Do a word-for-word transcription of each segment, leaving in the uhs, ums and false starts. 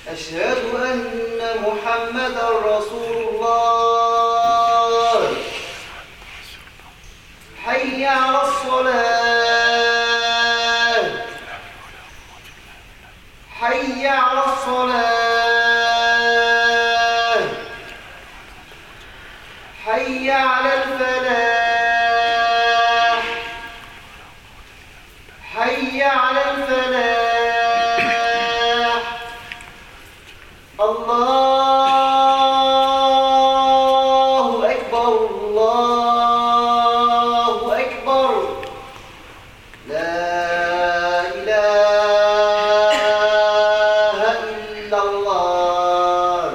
أشهد أن محمدا رسول الله. حي على الصلاة. حي على الصلاة. حي على الفلاح. حي على الفلاح. الله أكبر الله أكبر. لا إله إلا الله.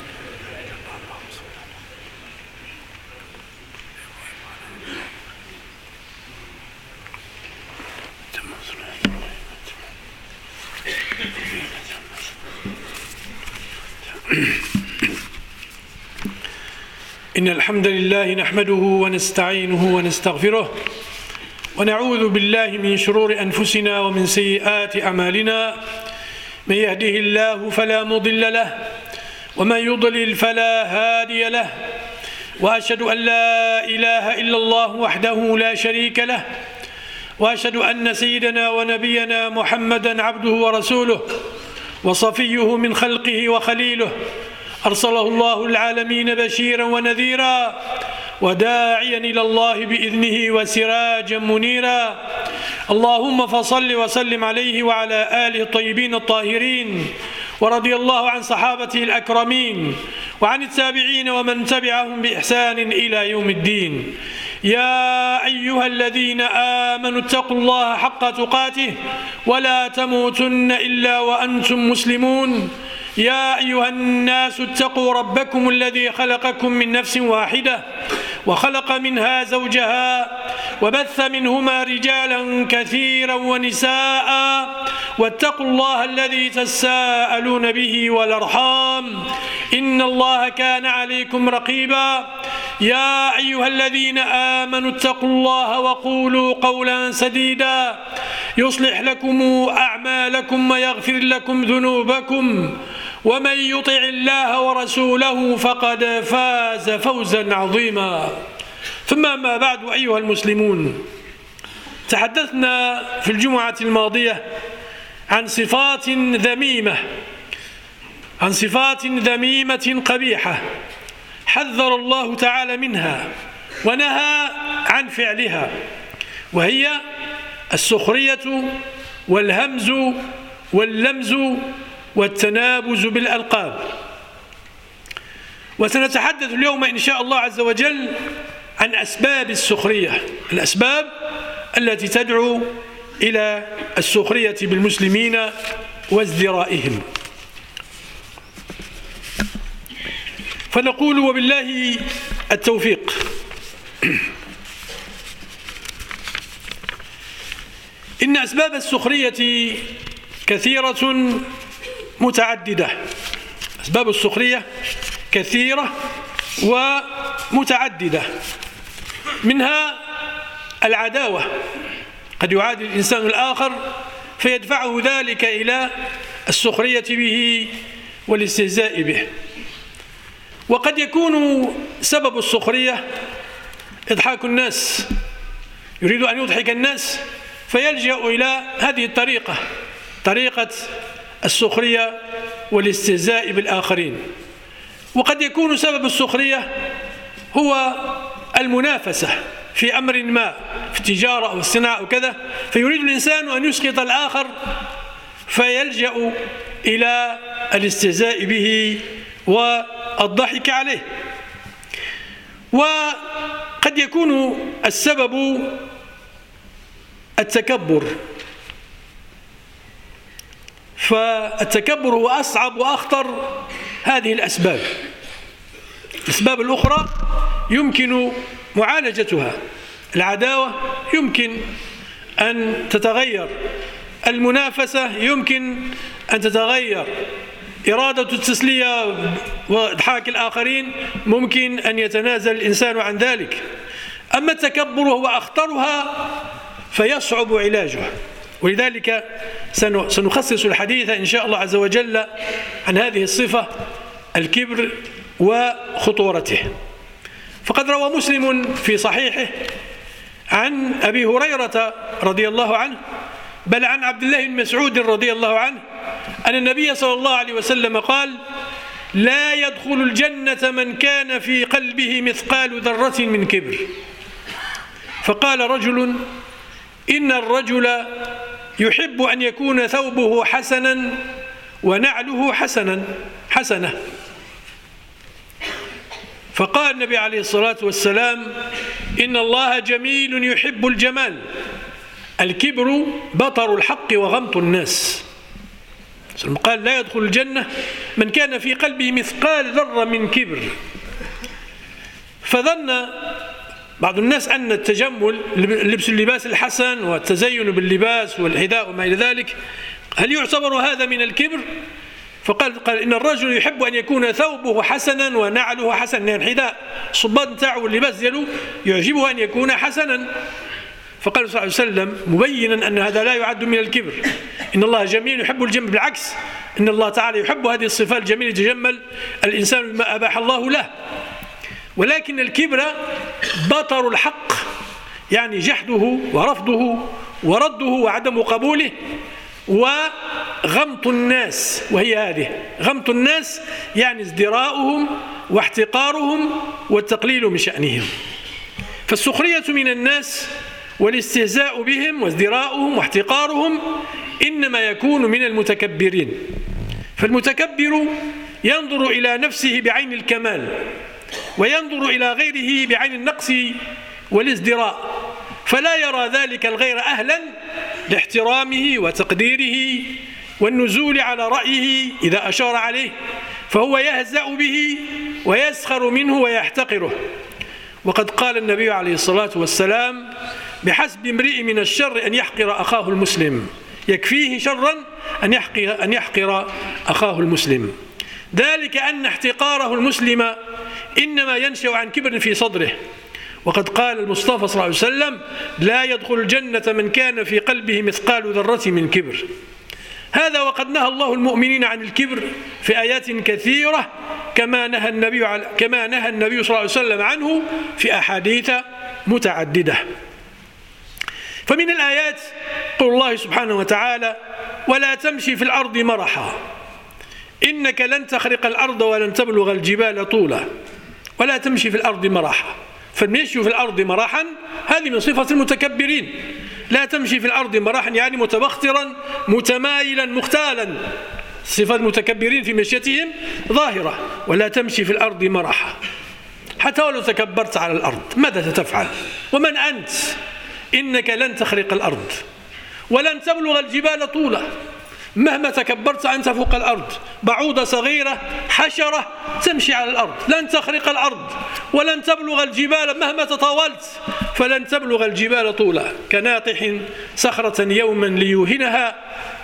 إن الحمد لله نحمده ونستعينه ونستغفره ونعوذ بالله من شرور أنفسنا ومن سيئات أعمالنا. من يهده الله فلا مضل له ومن يضلل فلا هادي له، وأشهد أن لا إله إلا الله وحده لا شريك له، وأشهد أن سيدنا ونبينا محمدا عبده ورسوله وصفيه من خلقه وخليله، أرسله الله العالمين بشيرا ونذيرا وداعيا إلى الله بإذنه وسراجا منيرا. اللهم فصل وسلم عليه وعلى آله الطيبين الطاهرين، ورضي الله عن صحابته الأكرمين وعن التابعين ومن تبعهم بإحسان إلى يوم الدين. يا أيها الذين آمنوا اتقوا الله حق تقاته ولا تموتن إلا وأنتم مسلمون. يا أيها الناس اتقوا ربكم الذي خلقكم من نفس واحدة وخلق منها زوجها وبث منهما رجالا كثيرا ونساء، واتقوا الله الذي تساءلون به والأرحام إن الله كان عليكم رقيبا. يا أيها الذين آمنوا اتقوا الله وقولوا قولا سديدا يصلح لكم أعمالكم ويغفر لكم ذنوبكم، ومن يطع الله ورسوله فقد فاز فوزا عظيما. ثم ما بعد، أيها المسلمون، تحدثنا في الجمعة الماضية عن صفات ذميمة عن صفات ذميمة قبيحة حذر الله تعالى منها ونهى عن فعلها، وهي السخرية والهمز واللمز والتنابز بالألقاب. وسنتحدث اليوم إن شاء الله عز وجل عن أسباب السخرية، الأسباب التي تدعو إلى السخرية بالمسلمين وازدرائهم. فنقول وبالله التوفيق. إن أسباب السخرية كثيرة متعددة. أسباب السخرية كثيرة ومتعددة، منها العداوة، قد يعادي الإنسان الآخر فيدفعه ذلك إلى السخرية به والاستهزاء به. وقد يكون سبب السخرية إضحاك الناس، يريد أن يضحك الناس فيلجأ إلى هذه الطريقة، طريقة السخرية والاستهزاء بالآخرين. وقد يكون سبب السخرية هو المنافسة في أمر ما، في التجارة أو الصناعة أو كذا، فيريد الإنسان أن يسقط الآخر فيلجأ إلى الاستهزاء به والضحك عليه. وقد يكون السبب التكبر، فالتكبر هو أصعب وأخطر هذه الأسباب. الأسباب الأخرى يمكن معالجتها، العداوة يمكن أن تتغير، المنافسة يمكن أن تتغير، إرادة التسلية وإضحاك الآخرين ممكن أن يتنازل الإنسان عن ذلك. أما التكبر هو أخطرها فيصعب علاجه، ولذلك سنخصص الحديث إن شاء الله عز وجل عن هذه الصفة، الكبر وخطورته. فقد روى مسلم في صحيحه عن أبي هريرة رضي الله عنه، بل عن عبد الله بن مسعود رضي الله عنه، أن النبي صلى الله عليه وسلم قال: لا يدخل الجنة من كان في قلبه مثقال ذرة من كبر. فقال رجل: إن الرجل يحب أن يكون ثوبه حسنا ونعله حسنا حسنة. فقال النبي عليه الصلاة والسلام: إن الله جميل يحب الجمال، الكبر بطر الحق وغمط الناس. قال: لا يدخل الجنة من كان في قلبه مثقال ذرة من كبر. فظن بعض الناس أن التجمل، لبس اللباس الحسن والتزين باللباس والحذاء وما إلى ذلك، هل يعتبر هذا من الكبر؟ فقال قال إن الرجل يحب أن يكون ثوبه حسنا ونعله حسنا، يعني الحذاء الصباط نتاعو واللباس ديالو يعجبه أن يكون حسنا. فقال صلى الله عليه وسلم مبينا أن هذا لا يعد من الكبر، إن الله جميل يحب الجمال، بالعكس إن الله تعالى يحب هذه الصفات الجميلة، يتجمل الإنسان بما أباح الله له. ولكن الكبر بطر الحق، يعني جحده ورفضه ورده وعدم قبوله، وغمط الناس، وهي هذه غمط الناس يعني ازدراؤهم واحتقارهم والتقليل من شأنهم. فالسخرية من الناس والاستهزاء بهم وازدراؤهم واحتقارهم إنما يكون من المتكبرين. فالمتكبر ينظر إلى نفسه بعين الكمال، وينظر إلى غيره بعين النقص والازدراء، فلا يرى ذلك الغير أهلا لاحترامه وتقديره والنزول على رأيه إذا أشار عليه، فهو يهزأ به ويسخر منه ويحتقره. وقد قال النبي عليه الصلاة والسلام: بحسب امرئ من الشر أن يحقر أخاه المسلم، يكفيه شرا أن يحقر, أن يحقر أخاه المسلم. ذلك أن احتقاره المسلم إنما ينشأ عن كبر في صدره. وقد قال المصطفى صلى الله عليه وسلم: لا يدخل الجنة من كان في قلبه مثقال ذرة من كبر. هذا وقد نهى الله المؤمنين عن الكبر في آيات كثيرة، كما نهى النبي على كما نهى النبي صلى الله عليه وسلم عنه في أحاديث متعددة. فمن الآيات قول الله سبحانه وتعالى: ولا تمشي في الأرض مرحا إنك لن تخرق الأرض ولن تبلغ الجبال طولا. ولا تمشي في الأرض مرحا، فالمشي في الأرض مرحا هذه من صفة المتكبرين. لا تمشي في الأرض مرحا يعني متبخترا متمايلا مختالا، صفة المتكبرين في مشيتهم ظاهرة. ولا تمشي في الأرض مرحا، حتى ولو تكبرت على الأرض ماذا ستفعل؟ ومن أنت؟ إنك لن تخرق الأرض ولن تبلغ الجبال طولا. مهما تكبرت أنت فوق الأرض، بعوضة صغيرة حشرة تمشي على الأرض، لن تخرق الأرض ولن تبلغ الجبال، مهما تطاولت فلن تبلغ الجبال طولا. كناطح صخرة يوما ليوهنها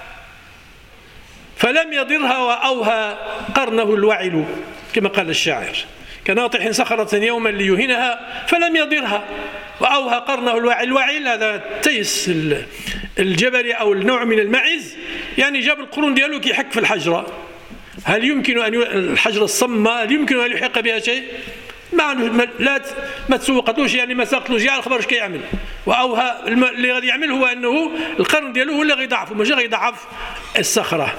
فلم يضرها وأوهى قرنه الوعل، كما قال الشاعر: كناطح صخرة يوما ليوهنها فلم يضرها وأوهى قرنه الوعل. الوعل هذا تيس الجبل أو النوع من المعز، يعني جاب القرون ديالو كيحك في الحجرة. هل يمكن أن ي... الحجرة الصمة هل يمكن أن يحق بها شيء؟ ما لا ما تسوقتوش، يعني ما ساقتلوش على الخبر اش كيعمل. وأوهى اللي غادي يعمل هو أنه القرن ديالو هو اللي غيضعف، ماشي غيضعف الصخرة.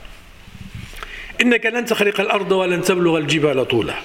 إنك لن تخرق الأرض ولن تبلغ الجبال طولا.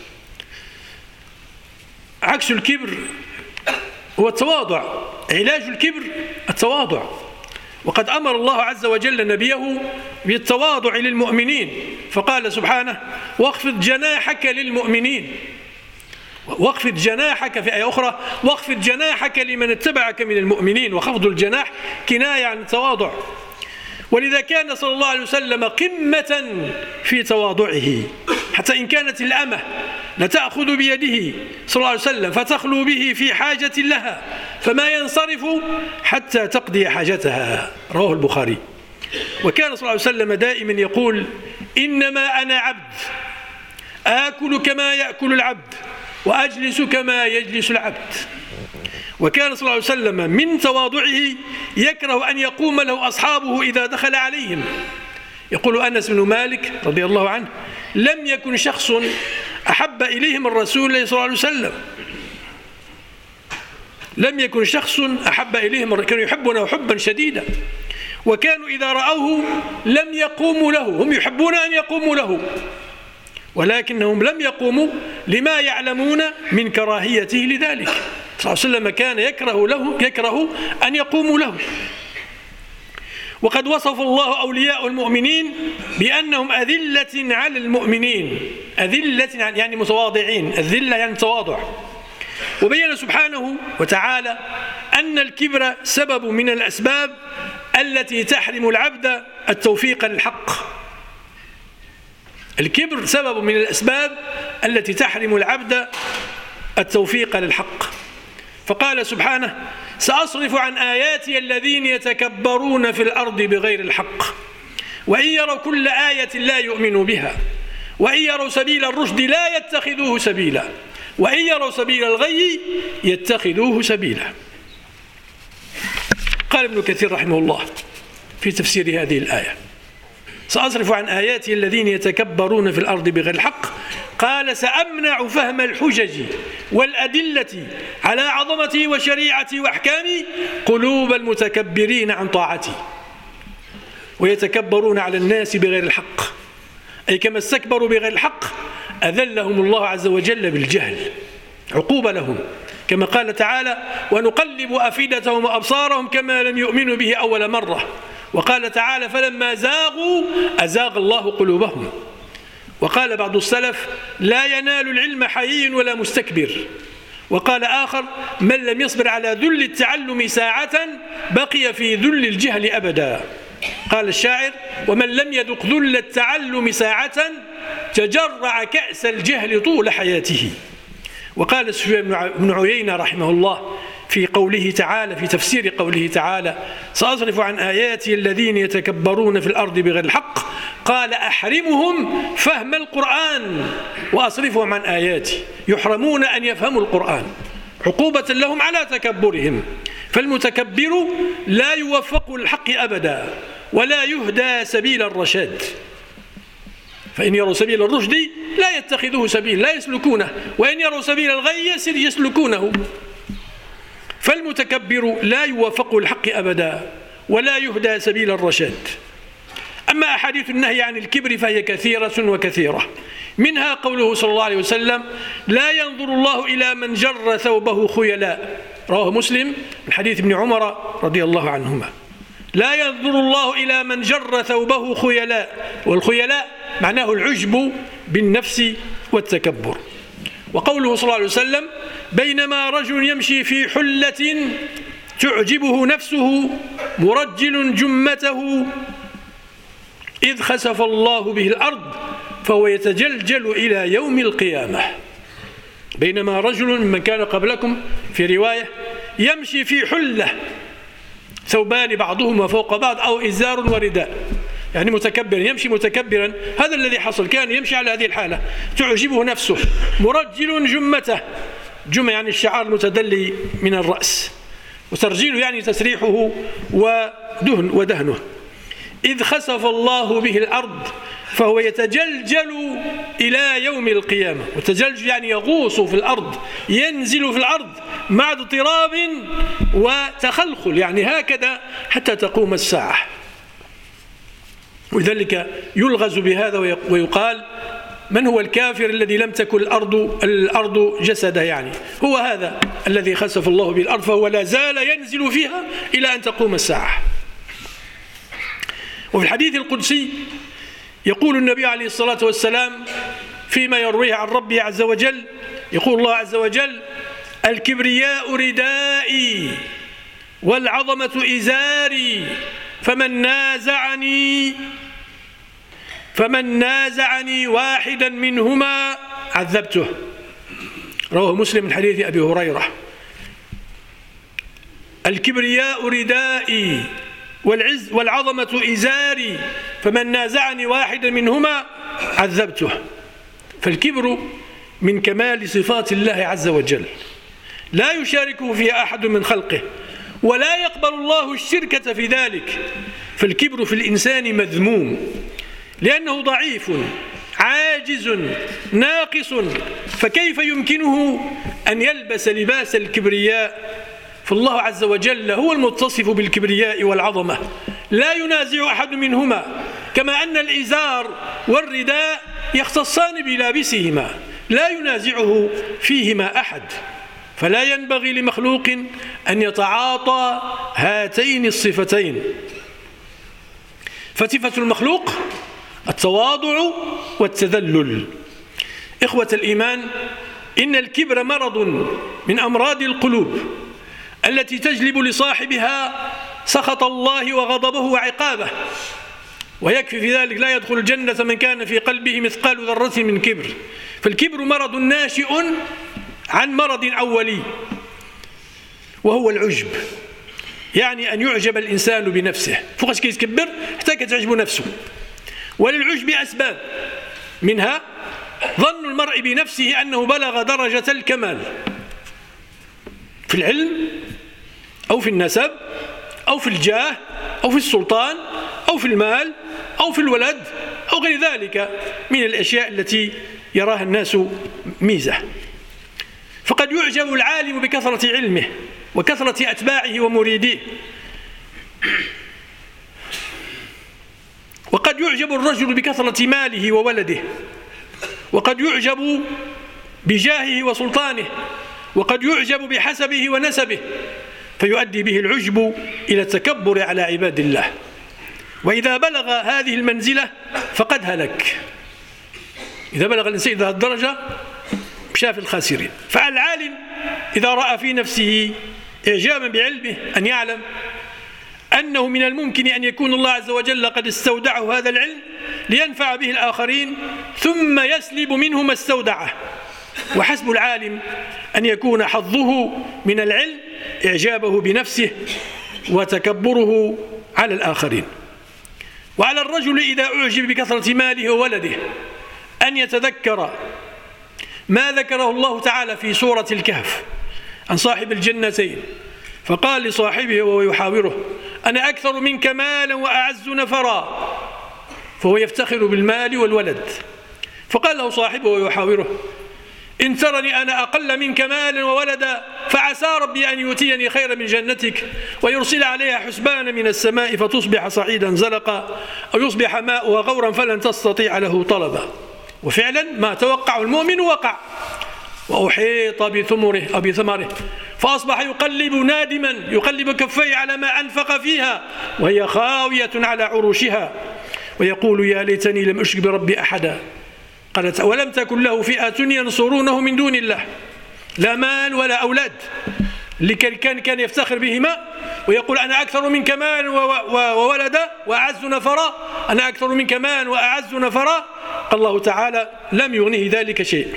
عكس الكبر هو التواضع. علاج الكبر التواضع. وقد أمر الله عز وجل نبيه بالتواضع للمؤمنين، فقال سبحانه: واخفض جناحك للمؤمنين. واخفض جناحك في آية أخرى: واخفض جناحك لمن اتبعك من المؤمنين. وخفض الجناح كناية عن التواضع. ولذا كان صلى الله عليه وسلم قمة في تواضعه، حتى إن كانت الأمة لتأخذ بيده صلى الله عليه وسلم فتخلو به في حاجة لها فما ينصرف حتى تقضي حاجتها، رواه البخاري. وكان صلى الله عليه وسلم دائما يقول: إنما أنا عبد آكل كما يأكل العبد وأجلس كما يجلس العبد. وكان صلى الله عليه وسلم من تواضعه يكره أن يقوم له أصحابه إذا دخل عليهم. يقول أنس بن مالك رضي الله عنه: لم يكن شخص أحب إليه من رسول الله صلى الله عليه وسلم لم يكن شخص أحب إليهم، كانوا يحبونه حبا شديدا، وكانوا إذا رأوه لم يقوموا له، هم يحبون أن يقوموا له ولكنهم لم يقوموا لما يعلمون من كراهيته لذلك. صلى الله عليه وسلم كان يكره له يكره أن يقوموا له. وقد وصف الله أولياء المؤمنين بأنهم أذلة على المؤمنين، أذلة يعني متواضعين، الذلة يعني تواضع. وبين سبحانه وتعالى أن الكبر سبب من الأسباب التي تحرم العبد التوفيق للحق. الكبر سبب من الأسباب التي تحرم العبد التوفيق للحق. فقال سبحانه: سأصرف عن آياتي الذين يتكبرون في الأرض بغير الحق وإن يروا كل آية لا يؤمنوا بها وإن يروا سبيل الرشد لا يتخذوه سبيلا وإن يروا سبيل الغي يتخذوه سبيلا. قال ابن كثير رحمه الله في تفسير هذه الآية: سأصرف عن آياتي الذين يتكبرون في الأرض بغير الحق، قال: سأمنع فهم الحجج والأدلة على عظمتي وشريعتي وأحكامي قلوب المتكبرين عن طاعتي ويتكبرون على الناس بغير الحق، أي كما استكبروا بغير الحق أذلهم الله عز وجل بالجهل عقوبة لهم، كما قال تعالى: ونقلب أفئدتهم وأبصارهم كما لم يؤمنوا به أول مرة. وقال تعالى: فلما زاغوا أزاغ الله قلوبهم. وقال بعض السلف: لا ينال العلم حيي ولا مستكبر. وقال آخر: من لم يصبر على ذل التعلم ساعة بقي في ذل الجهل أبدا. قال الشاعر: ومن لم يذق ذل التعلم ساعة تجرع كأس الجهل طول حياته. وقال سفيان بن عيينة رحمه الله في قوله تعالى، في تفسير قوله تعالى: سأصرف عن آياتي الذين يتكبرون في الأرض بغير الحق، قال: أحرمهم فهم القرآن وأصرفهم عن آياتي، يحرمون أن يفهموا القرآن عقوبة لهم على تكبرهم. فالمتكبر لا يوفق للحق أبدا ولا يهدى سبيل الرشاد، فإن يروا سبيل الرشد لا يتخذوه سبيل، لا يسلكونه، وإن يروا سبيل الغي يسلكونه. فالمتكبر لا يوفق الحق أبدا ولا يهدى سبيل الرشاد. أما أحاديث النهي عن الكبر فهي كثيرة وكثيرة، منها قوله صلى الله عليه وسلم: لا ينظر الله إلى من جر ثوبه خيلاء، رواه مسلم من حديث ابن عمر رضي الله عنهما. لا ينظر الله إلى من جر ثوبه خيلاء، والخيلاء معناه العجب بالنفس والتكبر. وقوله صلى الله عليه وسلم: بينما رجل يمشي في حلة تعجبه نفسه مرجل جمته إذ خسف الله به الأرض فهو يتجلجل إلى يوم القيامة. بينما رجل ممن كان قبلكم في رواية يمشي في حلة، ثوبان بعضهما فوق بعض أو إزار ورداء، يعني متكبرا، يمشي متكبرا. هذا الذي حصل، كان يمشي على هذه الحالة تعجبه نفسه، مرجل جمته، جمة يعني الشعار المتدلي من الرأس، وترجيله يعني تسريحه ودهن ودهنه. إذ خسف الله به الأرض فهو يتجلجل إلى يوم القيامة، وتجلجل يعني يغوص في الأرض، ينزل في الأرض مع اضطراب وتخلخل، يعني هكذا حتى تقوم الساعة. ولذلك يلغز بهذا ويقال: من هو الكافر الذي لم تكن الأرض, الأرض جسده؟ يعني هو هذا الذي خسف الله به الأرض فهو لا زال ينزل فيها إلى أن تقوم الساعة. وفي الحديث القدسي يقول النبي عليه الصلاة والسلام فيما يرويه عن ربه عز وجل، يقول الله عز وجل: الكبرياء ردائي والعظمة إزاري فمن نازعني فمن نازعني واحدا منهما عذبته. رواه مسلم من حديث أبي هريرة. الكبرياء ردائي والعز والعظمة إزاري فمن نازعني واحدا منهما عذبته. فالكبر من كمال صفات الله عز وجل، لا يشاركه فيها أحد من خلقه، ولا يقبل الله الشركة في ذلك. فالكبر في الإنسان مذموم لأنه ضعيف عاجز ناقص، فكيف يمكنه أن يلبس لباس الكبرياء؟ فالله عز وجل هو المتصف بالكبرياء والعظمة، لا ينازع أحد منهما، كما أن الإزار والرداء يختصان بلابسهما لا ينازعه فيهما أحد. فلا ينبغي لمخلوق أن يتعاطى هاتين الصفتين. فصفة المخلوق التواضع والتذلل. إخوة الإيمان، إن الكبر مرض من أمراض القلوب التي تجلب لصاحبها سخط الله وغضبه وعقابه، ويكفي في ذلك لا يدخل الجنة من كان في قلبه مثقال ذرة من كبر. فالكبر مرض ناشئ عن مرض أولي وهو العجب، يعني أن يعجب الإنسان بنفسه. فوقاش كيتكبر حتى كتعجب نفسه. وللعجب أسباب، منها ظن المرء بنفسه أنه بلغ درجة الكمال في العلم أو في النسب أو في الجاه أو في السلطان أو في المال أو في الولد أو غير ذلك من الأشياء التي يراها الناس ميزة. فقد يعجب العالم بكثرة علمه وكثرة أتباعه ومريديه، وقد يعجب الرجل بكثرة ماله وولده، وقد يعجب بجاهه وسلطانه، وقد يعجب بحسبه ونسبه، فيؤدي به العجب إلى التكبر على عباد الله. وإذا بلغ هذه المنزلة فقد هلك. إذا بلغ الإنسان إلى هذه الدرجة مشى في الخاسرين. فالعالم إذا رأى في نفسه إعجابا بعلمه أن يعلم أنه من الممكن أن يكون الله عز وجل قد استودعه هذا العلم لينفع به الآخرين، ثم يسلب منه ما استودعه. وحسب العالم أن يكون حظه من العلم إعجابه بنفسه وتكبره على الآخرين. وعلى الرجل إذا أعجب بكثرة ماله وولده أن يتذكر ما ذكره الله تعالى في سورة الكهف عن صاحب الجنتين، فقال لصاحبه وهو يحاوره: أنا أكثر منك مالا وأعز نفرا، فهو يفتخر بالمال والولد. فقال له صاحبه وهو يحاوره: إن ترني أنا أقل منك مالا وولدا فعسى ربي أن يؤتيني خيرا من جنتك ويرسل عليها حسبانا من السماء فتصبح صعيدا زلقا أو يصبح ماؤها غورا فلن تستطيع له طلبا. وفعلا ما توقع المؤمن وقع، وأحيط بثمره أو بثمره فأصبح يقلب نادما يقلب كفيه على ما أنفق فيها وهي خاوية على عروشها، ويقول: يا ليتني لم أشرك بربي أحدا. قالت: ولم تكن له فئة ينصرونه من دون الله، لا مال ولا أولاد اللي كان كان يفتخر بهما ويقول: أنا أكثر منك مال وولدا وأعز نفرا، أنا أكثر منك مال وأعز نفرا. قال الله تعالى: لم يغنه ذلك شيء.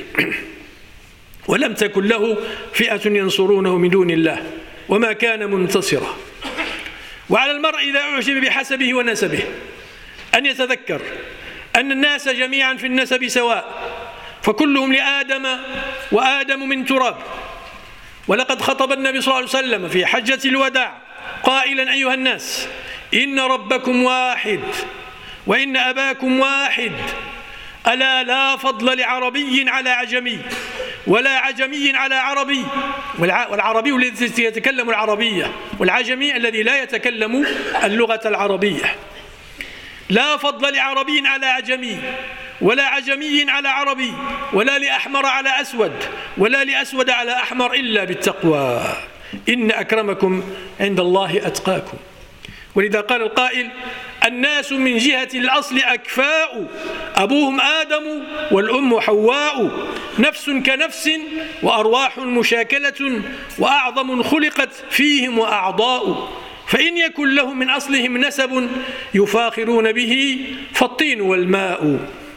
ولم تكن له فئة ينصرونه من دون الله وما كان منتصرا. وعلى المرء إذا أعجب بحسبه ونسبه أن يتذكر أن الناس جميعا في النسب سواء، فكلهم لآدم وآدم من تراب. ولقد خطب النبي صلى الله عليه وسلم في حجة الوداع قائلا: أيها الناس، إن ربكم واحد وإن أباكم واحد، ألا لا فضل لعربي على عجمي ولا عجمي على عربي. والعربي الذي يتكلم العربية، والعجمي الذي لا يتكلم اللغة العربية. لا فضل لعربي على عجمي ولا عجمي على عربي ولا لأحمر على أسود ولا لأسود على أحمر إلا بالتقوى، إن أكرمكم عند الله أتقاكم. ولذا قال القائل: الناس من جهة الأصل أكفاء، أبوهم آدم والأم حواء، نفس كنفس وأرواح مشاكلة، وأعظم خلقت فيهم وأعضاء، فإن يكن لهم من أصلهم نسب يفاخرون به فالطين والماء.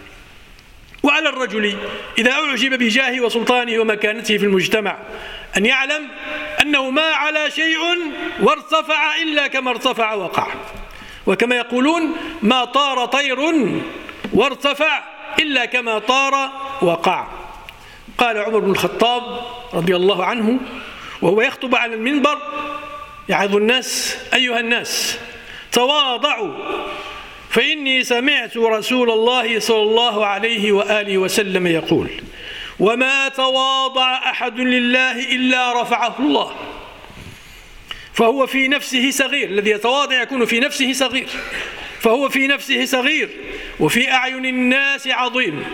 وعلى الرجل إذا أعجب بجاهه وسلطانه ومكانته في المجتمع أن يعلم أنه ما على شيء وارتفع إلا كما ارتفع وقع، وكما يقولون: ما طار طير وارتفع إلا كما طار وقع. قال عمر بن الخطاب رضي الله عنه: وهو يخطب على المنبر يعظ الناس: أيها الناس تواضعوا فإني سمعت رسول الله صلى الله عليه وآله وسلم يقول: وما تواضع أحد لله إلا رفعه الله. فهو في نفسه صغير، الذي يتواضع يكون في نفسه صغير، فهو في نفسه صغير وفي أعين الناس عظيم.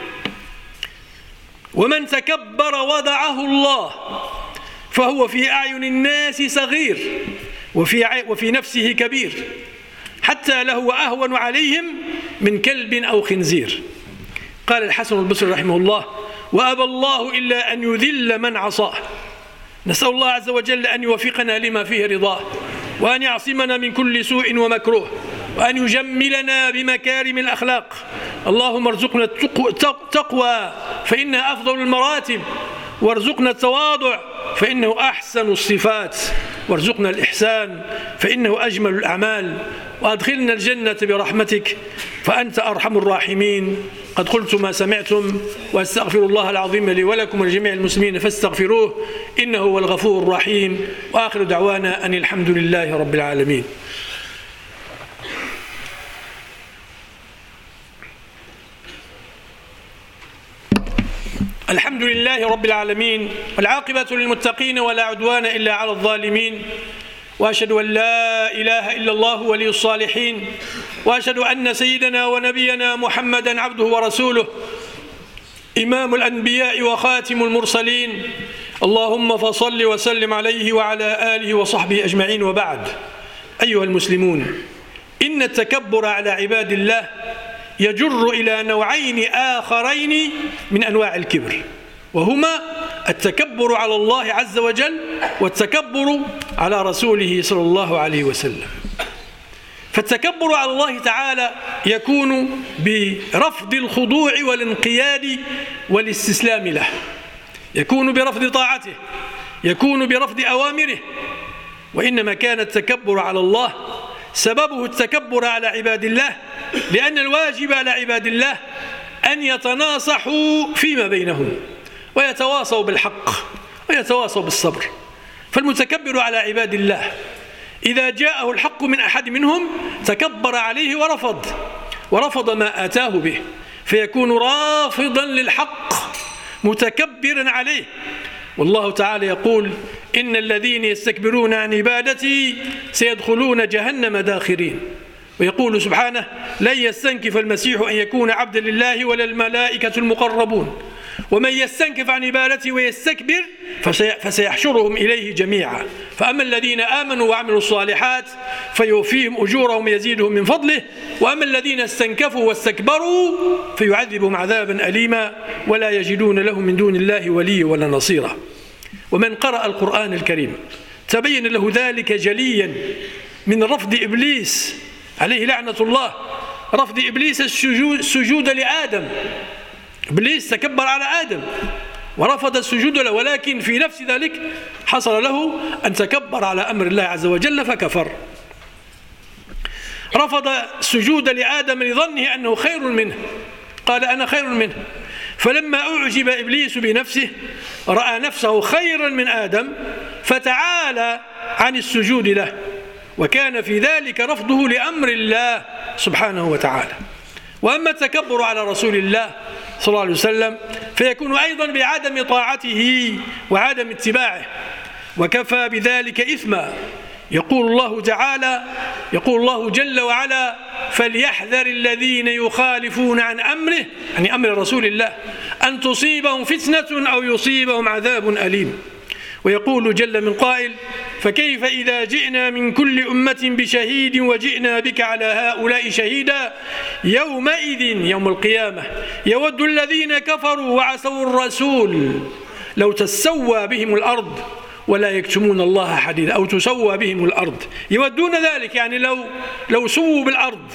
ومن تكبر وضعه الله، فهو في أعين الناس صغير وفي وفي نفسه كبير، حتى لهو أهون عليهم من كلب أو خنزير. قال الحسن البصري رحمه الله: وأبى الله إلا أن يذل من عصاه. نسأل الله عز وجل أن يوفقنا لما فيه رضاه، وأن يعصمنا من كل سوء ومكروه، وأن يجملنا بمكارم الأخلاق. اللهم ارزقنا التقوى فإنها أفضل المراتب، وارزقنا التواضع فإنه أحسن الصفات، وارزقنا الإحسان فإنه أجمل الأعمال، وأدخلنا الجنة برحمتك فأنت أرحم الراحمين. قد قلت ما سمعتم، وأستغفر الله العظيم لي ولكم ولجميع المسلمين فاستغفروه إنه هو الغفور الرحيم. وآخر دعوانا أن الحمد لله رب العالمين. الحمد لله رب العالمين، والعاقبة للمتقين ولا عدوان إلا على الظالمين، وأشهد أن لا إله إلا الله ولي الصالحين، وأشهد أن سيدنا ونبينا محمدا عبده ورسوله إمام الأنبياء وخاتم المرسلين. اللهم فصل وسلم عليه وعلى آله وصحبه أجمعين، وبعد. أيها المسلمون، إن التكبر على عباد الله يجر إلى نوعين آخرين من أنواع الكبر، وهما التكبر على الله عز وجل والتكبر على رسوله صلى الله عليه وسلم. فالتكبر على الله تعالى يكون برفض الخضوع والانقياد والاستسلام له، يكون برفض طاعته، يكون برفض أوامره. وإنما كان التكبر على الله سببه التكبر على عباد الله، لأن الواجب على عباد الله أن يتناصحوا فيما بينهم، ويتواصوا بالحق، ويتواصوا بالصبر. فالمتكبر على عباد الله إذا جاءه الحق من أحد منهم تكبر عليه ورفض ورفض ما آتاه به، فيكون رافضا للحق متكبرا عليه. والله تعالى يقول: إن الذين يستكبرون عن عبادتي سيدخلون جهنم داخرين. ويقول سبحانه: لن يستنكف المسيح أن يكون عبدا لله ولا الملائكة المقربون، ومن يستنكف عن عبادته ويستكبر فسيحشرهم إليه جميعا. فأما الذين آمنوا وعملوا الصالحات فيوفيهم أجورهم ويزيدهم من فضله، وأما الذين استنكفوا واستكبروا فيعذبهم عذابا أليما ولا يجدون لهم من دون الله وليا ولا نصيرا. ومن قرأ القرآن الكريم تبين له ذلك جليا من رفض إبليس عليه لعنة الله، رفض إبليس السجود, السجود لآدم. إبليس تكبر على آدم ورفض السجود له، ولكن في نفس ذلك حصل له أن تكبر على أمر الله عز وجل فكفر. رفض السجود لآدم لظنه أنه خير منه، قال أنا خير منه. فلما أعجب إبليس بنفسه رأى نفسه خيرا من آدم فتعالى عن السجود له، وكان في ذلك رفضه لأمر الله سبحانه وتعالى. وأما التكبر على رسول الله صلى الله عليه وسلم فيكون أيضا بعدم طاعته وعدم اتباعه، وكفى بذلك إثما. يقول الله تعالى يقول الله جل وعلا: فليحذر الذين يخالفون عن أمره، يعني أمر رسول الله، أن تصيبهم فتنة أو يصيبهم عذاب أليم. ويقول جل من قائل: فكيف إذا جئنا من كل أمة بشهيد وجئنا بك على هؤلاء شهيدا يومئذ يوم القيامة يود الذين كفروا وعصوا الرسول لو تسوى بهم الأرض ولا يكتمون الله حديثا، أو تسوى بهم الأرض، يودون ذلك يعني لو لو سووا بالأرض،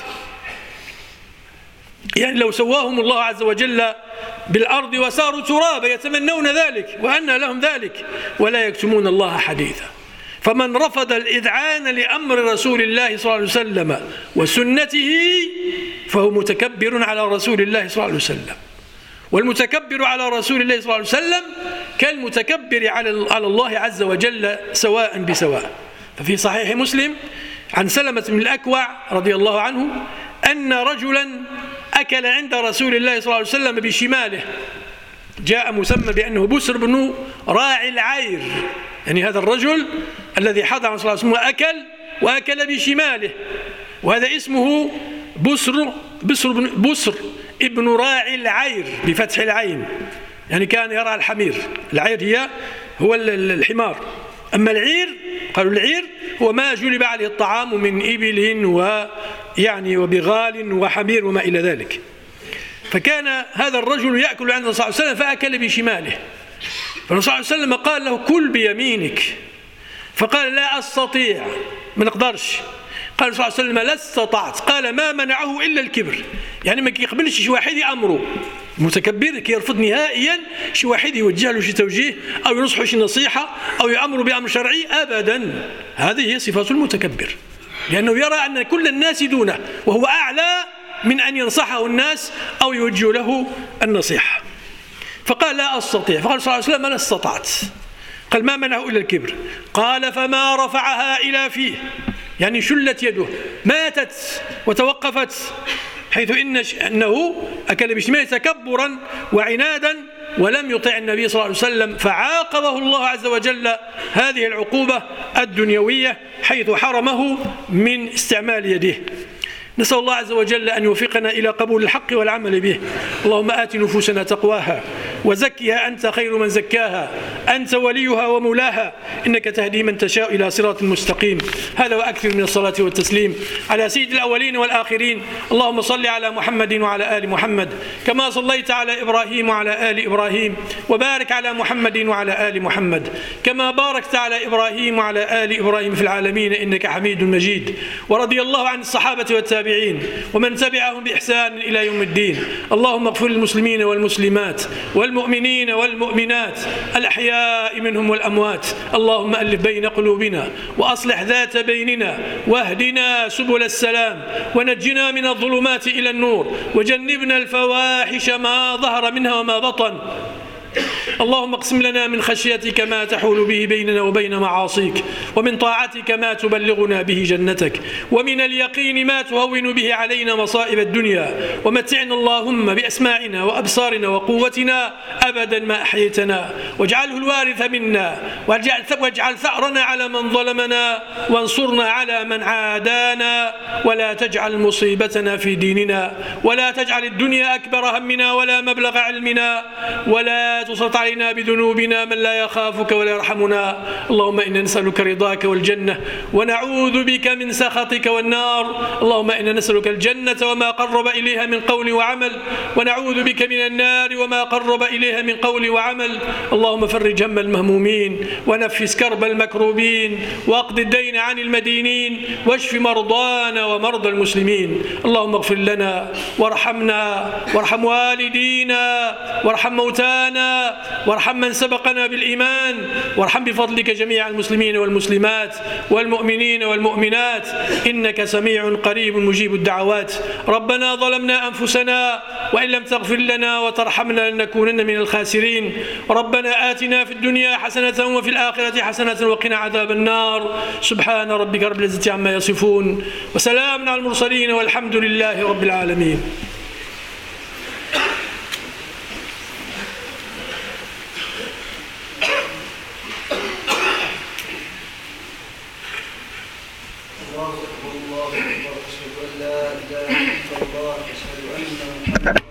يعني لو سواهم الله عز وجل بالأرض وصاروا ترابا يتمنون ذلك، وأن لهم ذلك، ولا يكتمون الله حديثا. فمن رفض الإذعان لأمر رسول الله صلى الله عليه وسلم وسنته فهو متكبر على رسول الله صلى الله عليه وسلم. والمتكبر على رسول الله صلى الله عليه وسلم كالمتكبر على الله عز وجل سواء بسواء. ففي صحيح مسلم عن سلمة بن الأكوع رضي الله عنه أن رجلا أكل عند رسول الله صلى الله عليه وسلم بشماله، جاء مسمى بأنه بسر بن راعي العير، يعني هذا الرجل الذي حضر عن صلى الله عليه وسلم أكل وأكل بشماله، وهذا اسمه بسر بسر بن بسر ابن راعي العير بفتح العين، يعني كان يرعى الحمير. العير هي هو الحمار، أما العير قالوا العير هو ما جلب عليه الطعام من إبل ويعني وبغال وحمير وما إلى ذلك. فكان هذا الرجل يأكل عند الرسول صلى الله عليه وسلم فأكل بشماله، فالرسول صلى الله عليه وسلم قال له كل بيمينك، فقال لا أستطيع، ما نقدرش. قال صلى الله عليه وسلم لا استطعت، قال ما منعه إلا الكبر، يعني ما كيقبلش شي واحد أمره متكبر كيرفض نهائيا شي واحد يوجه له شي توجيه أو ينصحه شي نصيحة أو يأمر بأمر شرعي أبدا. هذه هي صفات المتكبر، لأنه يرى أن كل الناس دونه وهو أعلى من أن ينصحه الناس أو يوجه له النصيحة. فقال لا أستطيع، فقال صلى الله عليه وسلم أنا استطعت، قال ما منعه إلا الكبر، قال فما رفعها إلى فيه، يعني شلت يده ماتت وتوقفت، حيث إن أنه أكل بشماله تكبرا وعنادا ولم يطع النبي صلى الله عليه وسلم، فعاقبه الله عز وجل هذه العقوبة الدنيوية حيث حرمه من استعمال يده. نسأل الله عز وجل أن يوفقنا إلى قبول الحق والعمل به. اللهم آت نفوسنا تقواها وزكها أنت خير من زكاها، أنت وليها ومولاها، إنك تهدي من تشاء إلى صراط مستقيم. هذا وأكثر من الصلاة والتسليم على سيد الأولين والآخرين. اللهم صل على محمد وعلى آل محمد كما صليت على إبراهيم وعلى آل إبراهيم، وبارك على محمد وعلى آل محمد كما باركت على إبراهيم وعلى آل إبراهيم في العالمين إنك حميد مجيد. ورضي الله عن الصحابة والتابعين ومن تبعهم بإحسان إلى يوم الدين. اللهم اغفر للمسلمين والمسلمات والمؤمنين والمؤمنات الأحياء منهم والأموات. اللهم ألف بين قلوبنا وأصلح ذات بيننا واهدنا سبل السلام ونجنا من الظلمات إلى النور وجنبنا الفواحش ما ظهر منها وما بطن. اللهم اقسم لنا من خشيتك ما تحول به بيننا وبين معاصيك، ومن طاعتك ما تبلغنا به جنتك، ومن اليقين ما تهون به علينا مصائب الدنيا، ومتعنا اللهم بأسماعنا وأبصارنا وقوتنا أبدا ما أحييتنا، واجعله الوارث منا، واجعل ثأرنا على من ظلمنا، وانصرنا على من عادانا، ولا تجعل مصيبتنا في ديننا، ولا تجعل الدنيا أكبر همنا ولا مبلغ علمنا، ولا تسلط علينا بذنوبنا من لا يخافك ولا يرحمنا. اللهم إنا نسألك رضاك والجنة ونعوذ بك من سخطك والنار. اللهم إنا نسألك الجنة وما قرب إليها من قول وعمل، ونعوذ بك من النار وما قرب إليها من قول وعمل. اللهم فرج هم المهمومين ونفس كرب المكروبين واقض الدين عن المدينين واشف مرضانا ومرضى المسلمين. اللهم اغفر لنا وارحمنا وارحم والدينا وارحم موتانا وارحم من سبقنا بالإيمان، وارحم بفضلك جميع المسلمين والمسلمات والمؤمنين والمؤمنات، إنك سميع قريب مجيب الدعوات. ربنا ظلمنا أنفسنا وإن لم تغفر لنا وترحمنا لنكونن من الخاسرين. ربنا آتنا في الدنيا حسنة وفي الآخرة حسنة وقنا عذاب النار. سبحان ربك رب العزة عما يصفون وسلام على المرسلين والحمد لله رب العالمين. الله أكبر الله أكبر أشهد أن لا إله إلا الله أشهد أن محمدا